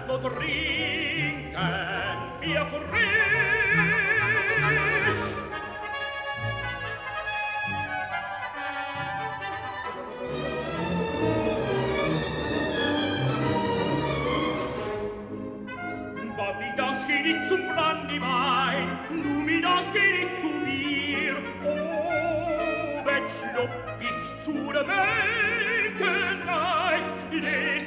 wollen wir trinken, Bier frisch. Wann das geht nicht zum Brandywein, nu mi das geht nicht zu mir. Oh, wenn schlupp ich zu der Melkenei,